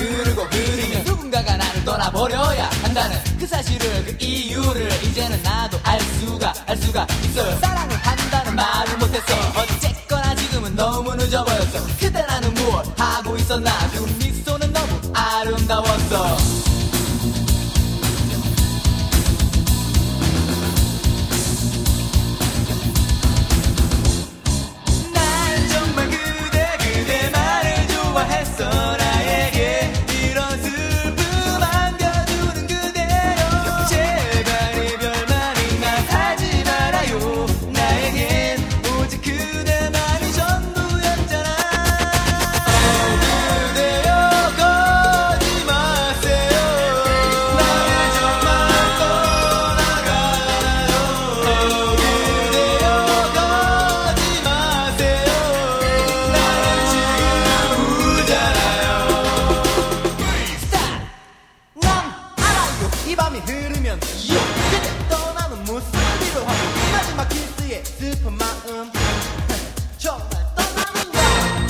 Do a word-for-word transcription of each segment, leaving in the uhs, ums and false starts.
흐르고 흐르면 누군가가 나를 떠나버려야 한다는 그 사실을 그 이유를 이제는 나도 알 수가 알 수가 있어요. 사랑을 한다는 말을 못했어. 어쨌거나 지금은 너무 늦어버렸어. 그때 나는 무엇 하고 있었나. 그 미소는 너무 아름다웠어. 난 정말 그대 그대만을 좋아했어. 나에게 이런 슬픔 안겨주는 그대여. 제발 이별만이나 하지 말아요. 나에겐 오직 그대만이 전부였잖아. 어, 그대여 거지 마세요. 나를 정말 떠나가요. 어, 그대여 거지 마세요. 나는 지금 울잖아요. 스탑! 난 알아요. 이 밤이 흐르면 요 그대 떠나는 모습이로 하고 마지막 키스의 슬픈 마음 정말 떠나는가.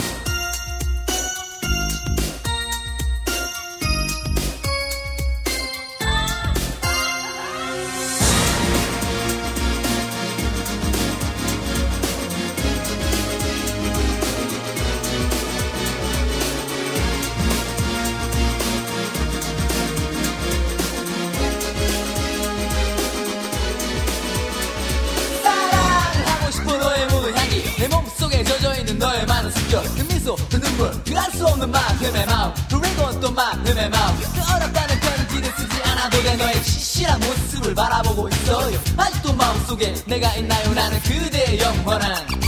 사랑하고 싶어 너의 모든 향기 내 몸속에 젖어있는 너의 많은 숨결 그 미소 그 눈물 그 알 수 없는 만큼의 마음 그리고 또 만큼의 마음 그 어렵다는 편지를 쓰지 않아도 돼 너의 시시한 모습을 바라보고 있어요. 아직도 마음속에 내가 있나요. 나는 그대의 영원한